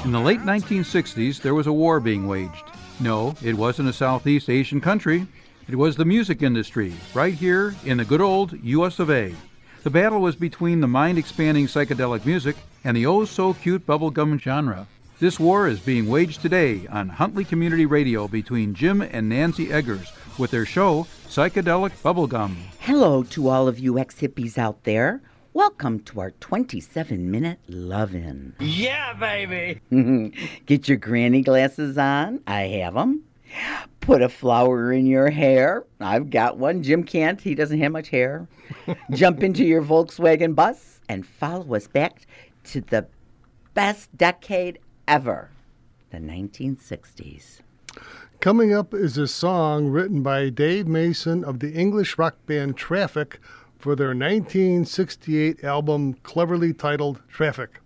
In the late 1960s, there was a war being waged. No, it wasn't a Southeast Asian country. It was the music industry, right here in the good old U.S. of A. The battle was between the mind-expanding psychedelic music and the oh-so-cute bubblegum genre. This war is being waged today on Huntley Community Radio between Jim and Nancy Eggers with their show, Psychedelic Bubblegum. Hello to all of you ex-hippies out there. Welcome to our 27-minute love-in. Yeah, baby! Get your granny glasses on. I have them. Put a flower in your hair. I've got one. Jim can't. He doesn't have much hair. Jump into your Volkswagen bus and follow us back to the best decade ever, the 1960s. Coming up is a song written by Dave Mason of the English rock band Traffic for their 1968 album cleverly titled Traffic.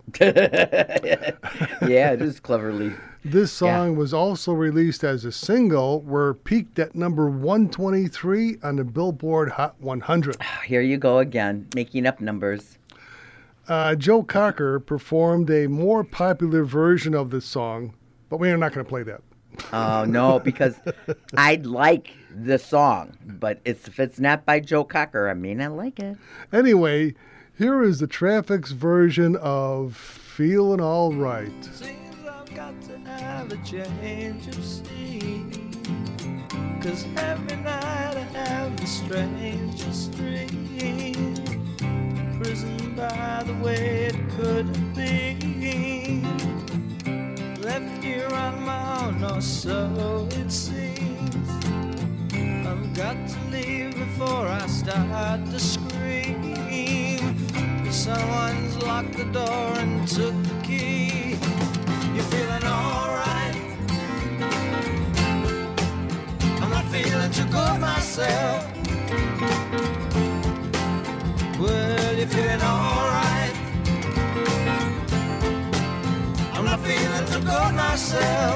Yeah, it is cleverly. This song was also released as a single where peaked at number 123 on the Billboard Hot 100. Here you go again, making up numbers. Joe Cocker performed a more popular version of this song, but we are not going to play that. Oh, no, because I'd like the song, but if it's not by Joe Cocker, I mean, I like it. Anyway, here is the Traffic's version of Feeling All Right. Seems I've got to have a change of scene, 'cause every night I have the strangest dream. Imprisoned by the way it could be. Left here on my own, or so it seems. I've got to leave before I start to scream. Someone's locked the door and took the key. You're feeling alright? I'm not feeling too good myself. Well, you're feeling alright? I'm not feeling too good myself.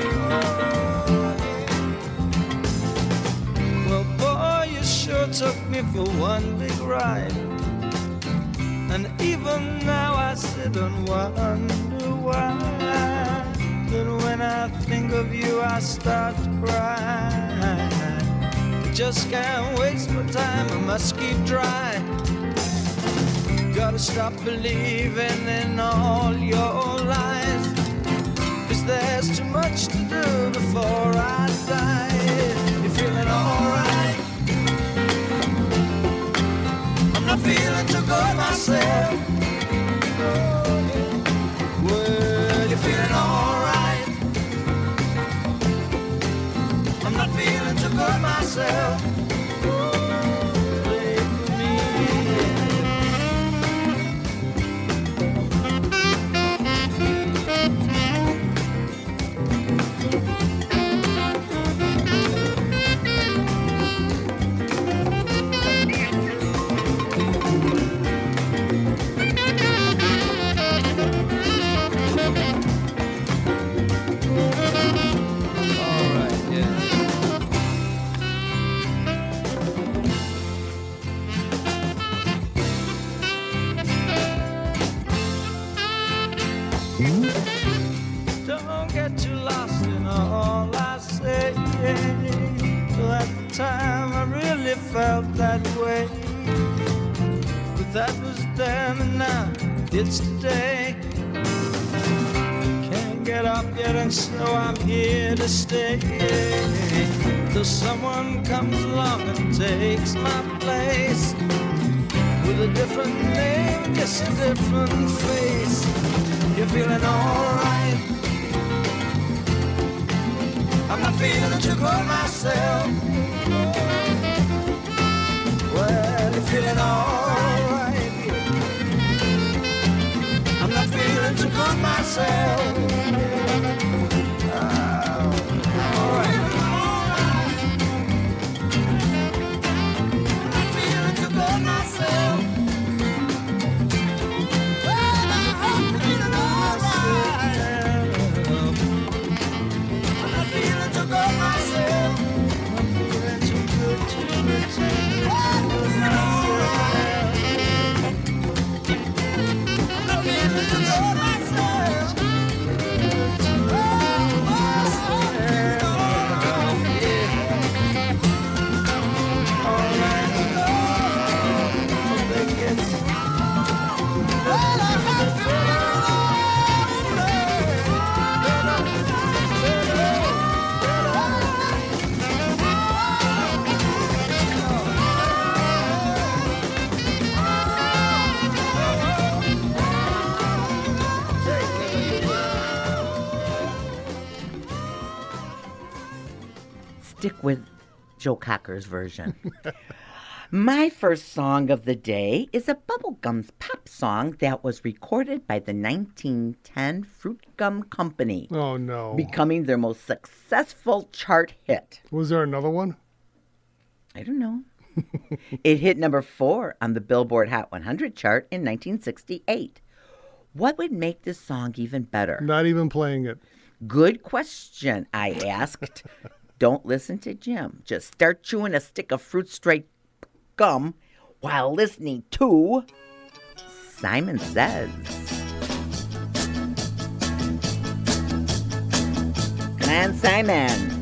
Well, boy, you sure took me for one big ride. And even now I sit and wonder why. Then when I think of you I start to cry. I just can't waste my time, I must keep trying. Gotta stop believing in all your lies, 'cause there's too much to do before I die. You're feeling alright? I'm not feeling too good myself. Well, you're feeling alright? I'm not feeling too good myself. Play for me. Don't get too lost in all I say. Well, at the time I really felt that way, but that was then and now it's today. Can't get up yet and so I'm here to stay, till someone comes along and takes my place, with a different name, just a different face. You're feeling alright? I'm not feeling too good myself. Well, you're feeling alright? I'm not feeling too good myself. Alright. I'm not feeling too good myself. stick with Joe Cocker's version. My first song of the day is a Bubblegums pop song that was recorded by the 1910 Fruit Gum Company, Oh, no. becoming their most successful chart hit. Was there another one? I don't know. It hit number 4 on the Billboard Hot 100 chart in 1968. What would make this song even better? Not even playing it. Good question, I asked. Don't listen to Jim. Just start chewing a stick of Fruit Straight gum while listening to Simon Says. Come on, Simon.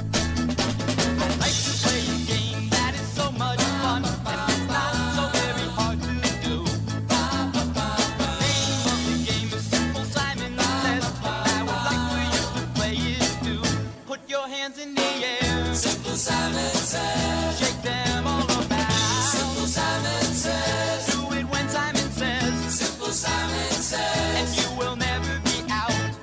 Simon Says, shake them all about. Simple Simon Says, do it when Simon says. Simple Simon Says, and you will never be out.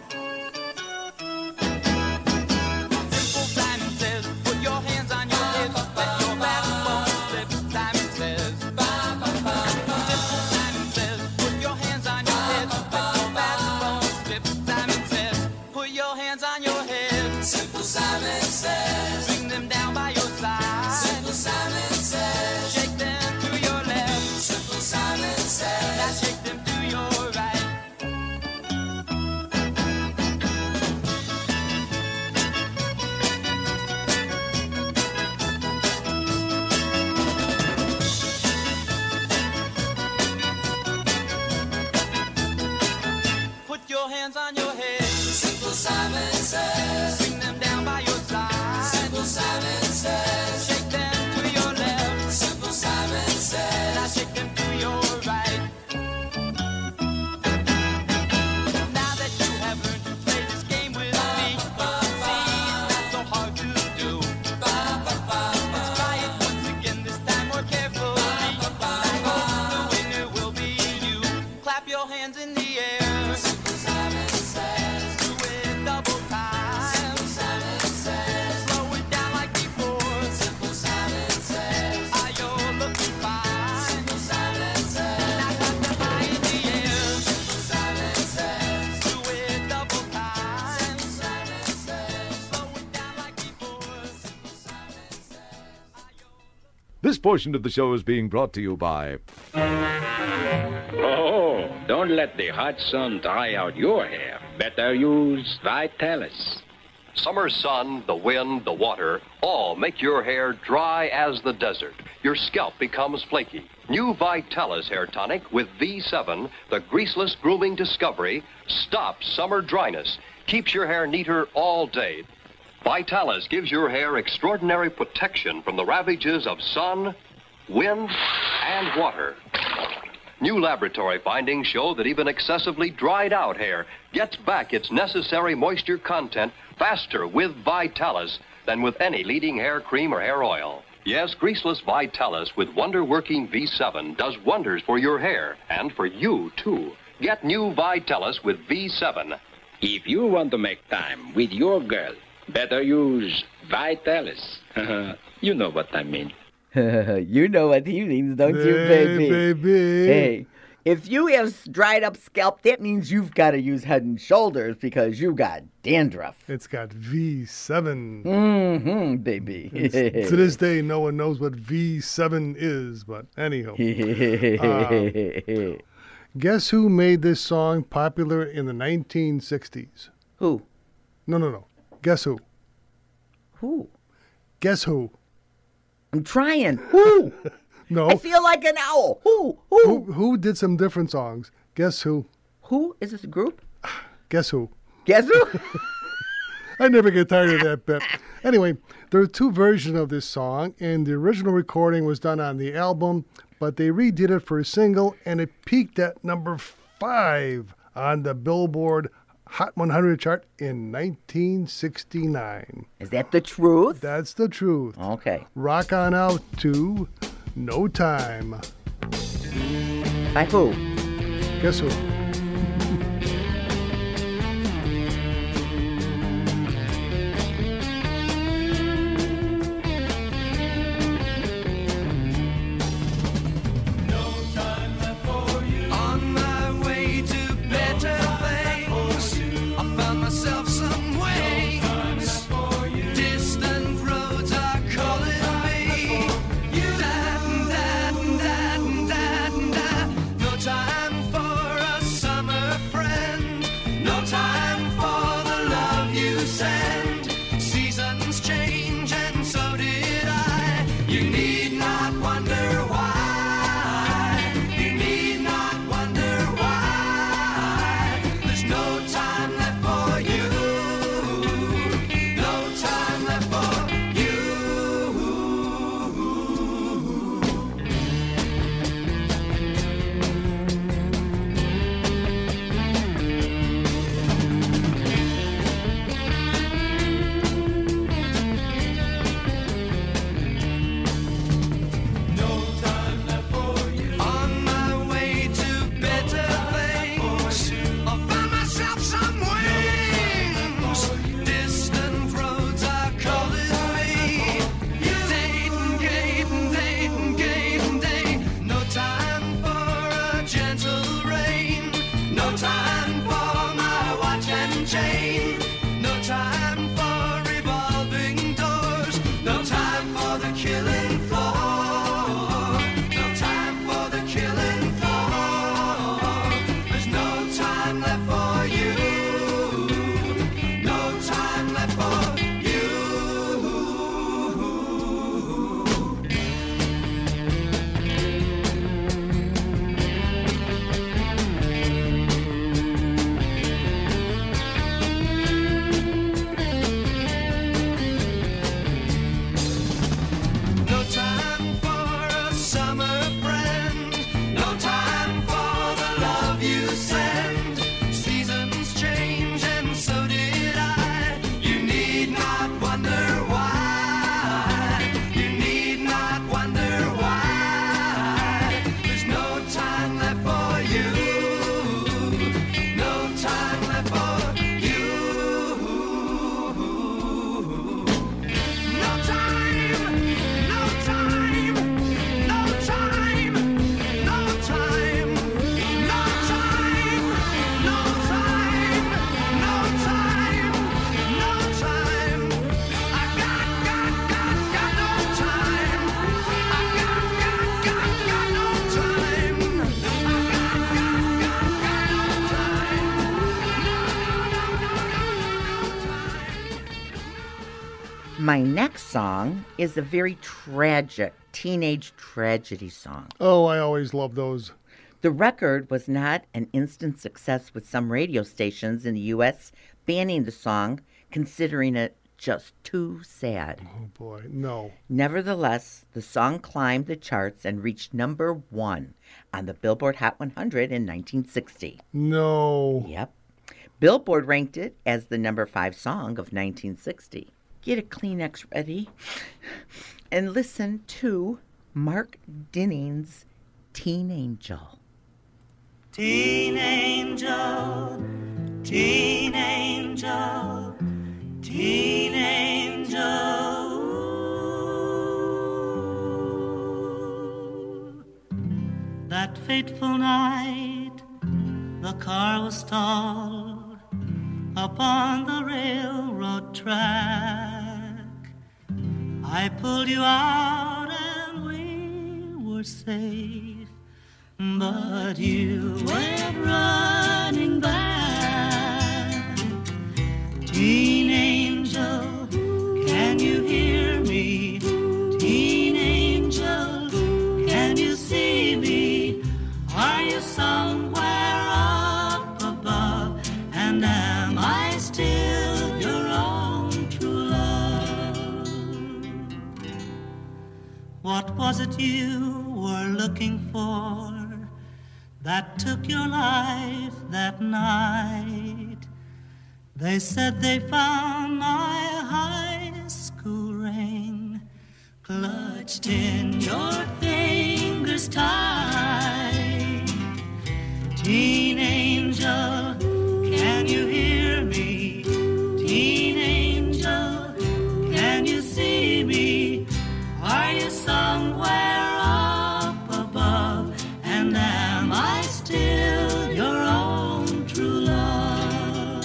Simple Simon Says, put your hands on your hips, let your backbone slip. Simon Says, Simple Simon Says, put your hands on your hips, let your backbone slip. Simon Says, put your hands on your hips. Simple Simon Says, bring them down by your side. Simple Simon Says, shake them to your left. Simple Simon Says, now shake them to your right. Put your hands on your head. Simple Simon Says, bring them down by your side. Simple Simon Says, shake them to your left. Simple Simon Says, now shake them to your right. Now that you have learned to play this game with me, see, it's not so hard to do. Let's try it once again, this time more carefully. I hope the winner will be you. Clap your hands in the air. Simple Simon Says, do it double time. Simple Simon Says, slow it down like before. Simple Simon Says, are you looking fine? Simple Simon Says, now clap them high in the air. Simple Simon Says, do it double time. Simple Simon Says, slow it down like before. Simple Simon Says, are you This portion of the show is being brought to you by Oh, don't let the hot sun dry out your hair. Better use Vitalis. Summer sun, the wind, the water, all make your hair dry as the desert. Your scalp becomes flaky. New Vitalis Hair Tonic with V7, the greaseless grooming discovery, stops summer dryness, keeps your hair neater all day. Vitalis gives your hair extraordinary protection from the ravages of sun, wind, and water. New laboratory findings show that even excessively dried out hair gets back its necessary moisture content faster with Vitalis than with any leading hair cream or hair oil. Yes, greaseless Vitalis with wonder-working V7 does wonders for your hair and for you, too. Get new Vitalis with V7. If you want to make time with your girl, better use Vitalis. You know what I mean. You know what he means, don't you, Hey, baby? baby. Hey, if you have dried up scalp, that means you've got to use Head and Shoulders because you got dandruff. It's got V7. Mm-hmm, baby. To this day, no one knows what V7 is, but anyhow. Guess who made this song popular in the 1960s? Who? No. Guess who? Who? Guess who? I'm trying. Who? No. I feel like an owl. Who? Who did some different songs? Guess who? Who? Is this a group? Guess who? Guess who? I never get tired of that bit. Anyway, there are two versions of this song, and the original recording was done on the album, but they redid it for a single, and it peaked at number 5 on the Billboard Hot 100 chart in 1969. Is that the truth? That's the truth. Okay. Rock on out to No Time. By who? Guess who? chain. No time for revolving doors. No time for the killing floor. No time for the killing floor. There's no time left for you. No time left for you. No time for a summer friend. No time for the love you send. Seasons change and so did I. You need not wonder why. You need not wonder why. There's no time left for you. No time left for you. No time, no time, no time, no time, no time, no time, no time, no time. I got no time. I got no time. My next song is a very tragic teenage tragedy song. Oh, I always love those. The record was not an instant success, with some radio stations in the U.S. banning the song, considering it just too sad. Oh, boy. No. Nevertheless, the song climbed the charts and reached number 1 on the Billboard Hot 100 in 1960. No. Yep. Billboard ranked it as the number 5 song of 1960. Get a Kleenex ready and listen to Mark Dinning's Teen Angel. Teen angel, teen angel, teen angel. That fateful night, the car was stalled upon the railroad track. I pulled you out and we were safe, but you went running back. Teen angel, can you hear me? Teen angel, can you see me? Are you somewhere up above? And am I still your own true love? What was it you were looking for that took your life that night? They said they found my high school ring clutched in your fingers tight. Teen angel, can you hear me? Teen angel, can you see me? Are you somewhere up above? And am I still your own true love?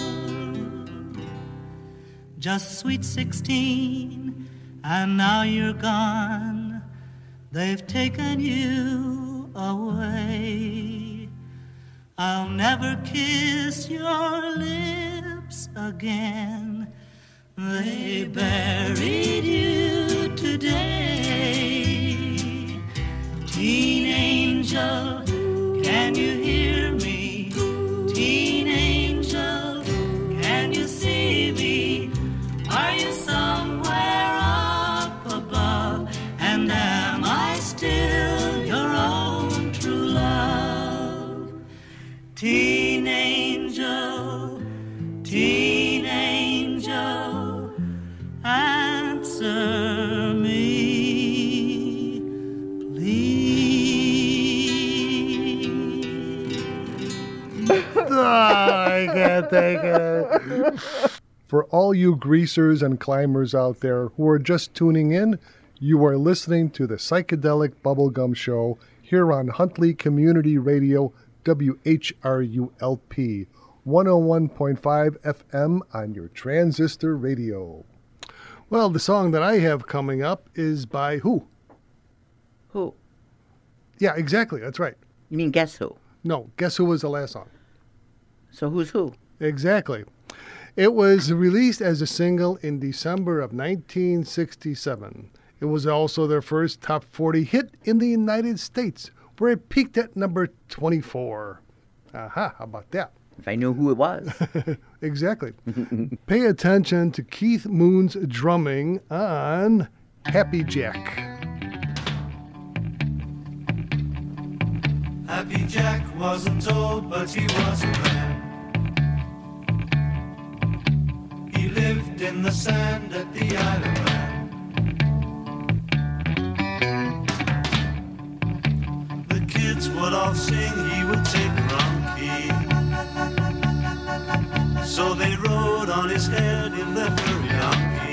Just sweet 16, and now you're gone. They've taken you away. I'll never kiss your lips again. They buried you today. Teen angel, can you hear me? Teen angel, can you see me? Are you somewhere up above? And am I still your own true love? Teen angel, teen angel, answer me, please. I can't take it. For all you greasers and climbers out there who are just tuning in, you are listening to the Psychedelic Bubblegum Show here on Huntley Community Radio, WHRULP, 101.5 FM on your transistor radio. Well, the song that I have coming up is by who? Who? Yeah, exactly. That's right. You mean Guess Who? No, guess who was the last song? So who's who? Exactly. It was released as a single in December of 1967. It was also their first top 40 hit in the United States, where it peaked at number 24. Aha, how about that? If I knew who it was. Exactly. Pay attention to Keith Moon's drumming on Happy Jack. Happy Jack wasn't old, but he was a man. He lived in the sand at the Isle of Man. The kids would all sing, he would take the wrong key. So they rode on his head in their furry donkey.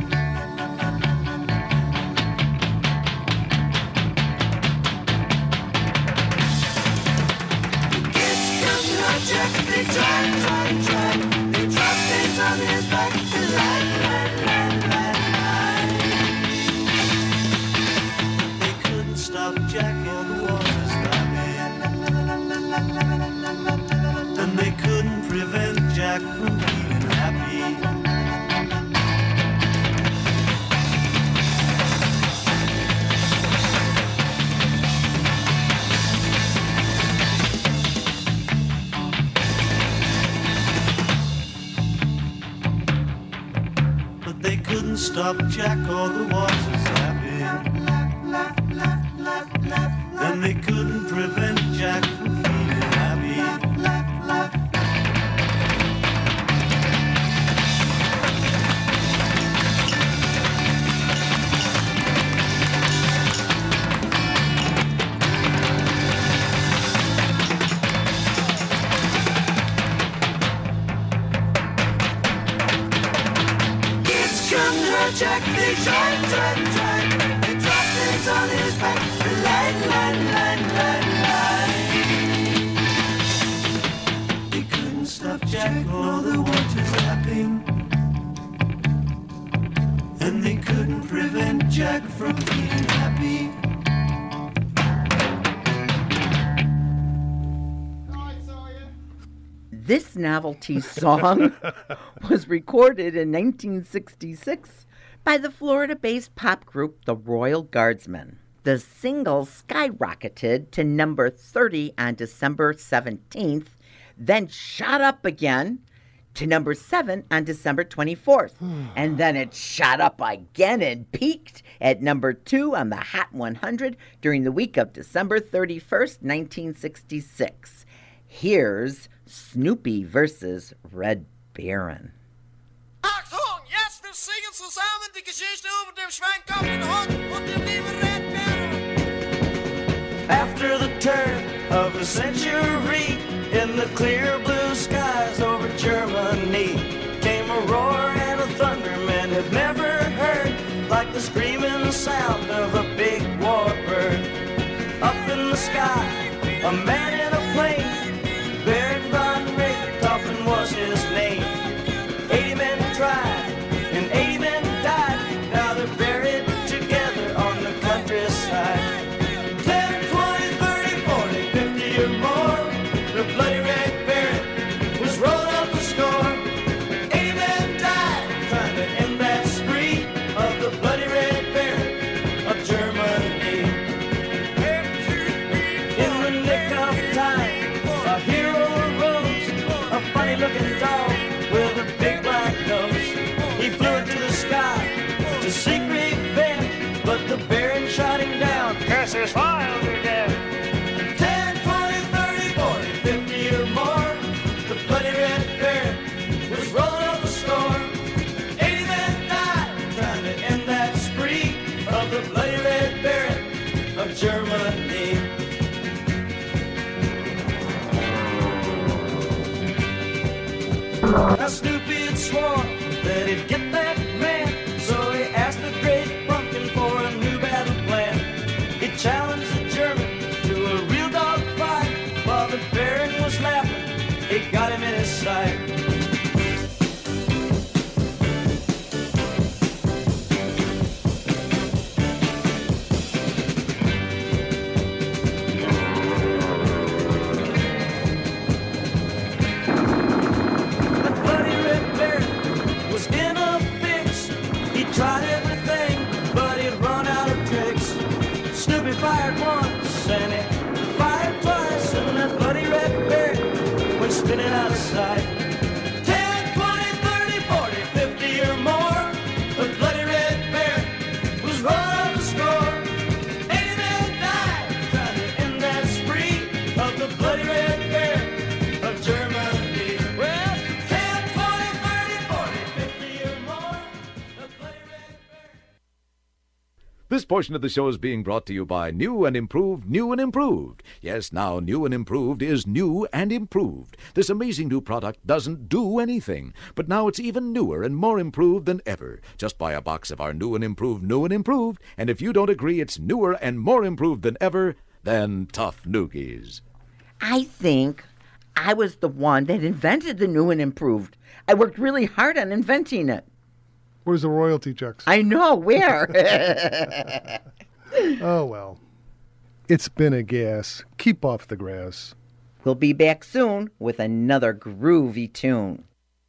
Jack, they tried. They dropped things on his back and lie. They couldn't stop Jack in the water's lapping. And they couldn't prevent Jack from being happy. They couldn't stop Jack or the water's lapping. And they couldn't prevent Jack from being happy. Jack, they tried. They dropped things on his back. Lie. They couldn't stop Jack or the water's lapping. And they couldn't prevent Jack from being happy. This novelty song was recorded in 1966 by the Florida-based pop group The Royal Guardsmen. The single skyrocketed to number 30 on December 17th, then shot up again to number 7 on December 24th. And then it shot up again and peaked at number 2 on the Hot 100 during the week of December 31st, 1966. Here's Snoopy versus Red Baron. Achtung, jetzt wir singen zusammen die Geschichte über den Schweinkopf, den Hund und den lieben Red Baron. After the turn of the century, in the clear blue skies over Germany, came a roar and a thunder men have never heard, like the screaming sound of a big warbird. Up in the sky, a man in a plane, Baron von Richthofen was his name. 80 men tried, and 80 men died. Now they're buried together on the countryside. 10, 20, 30, 40, 50 or more. The bloody Red Baron was rolling up the score. 80 men died, trying to end that spree of the bloody Red Baron of Germany. In the nick of time, a hero arose, a funny-looking dog with a big black nose. He flew into the sky to seek revenge, but the Baron shot him down. Curse his father dead. 10, 20, 30, 40, 50 or more. The bloody Red Baron was rolling up the score. 80 men died trying to end that spree of the bloody Red Baron of Germany. Now Snoopy had sworn that he'd get that man, so he asked the great pumpkin for a new battle plan. He challenged the German to a real dog fight, while the Baron was laughing. He got him in his sight. This portion of the show is being brought to you by New and Improved, New and Improved. Yes, now New and Improved is new and improved. This amazing new product doesn't do anything, but now it's even newer and more improved than ever. Just buy a box of our New and Improved, and if you don't agree it's newer and more improved than ever, then tough noogies. I think I was the one that invented the New and Improved. I worked really hard on inventing it. Where's the royalty checks? I know, where? Oh, well. It's been a gas. Keep off the grass. We'll be back soon with another groovy tune.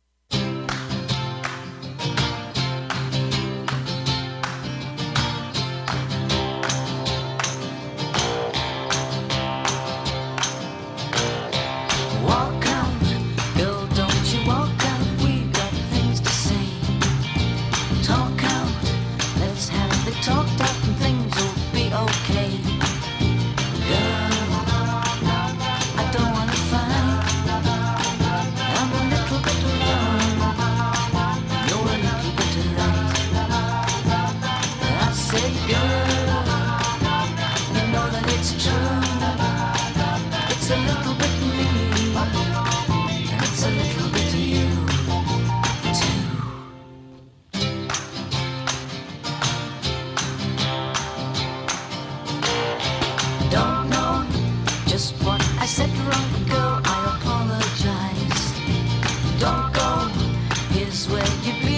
Walk out, girl, don't you walk out. We got things to say. Talk out, let's have it talked out and things will be okay. Girl, I don't wanna fight. I'm a little bit wrong. You're a little bit right. I say, girl, you know that it's true. It's a little bit me. It's a little bit of you, too. Don't know just what I said wrong, girl, I apologize. Don't go, here's where you be.